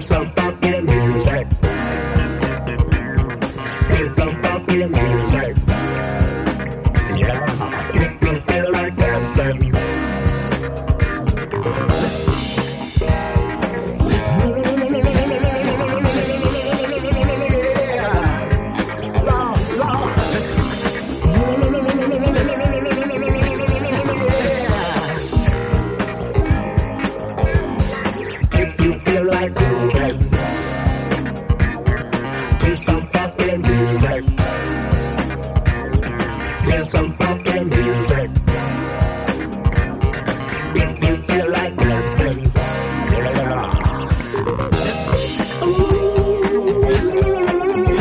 some funky music. Play some funky music. Yeah, if you feel like dancing. Like grooving to some fucking music. Here's some fucking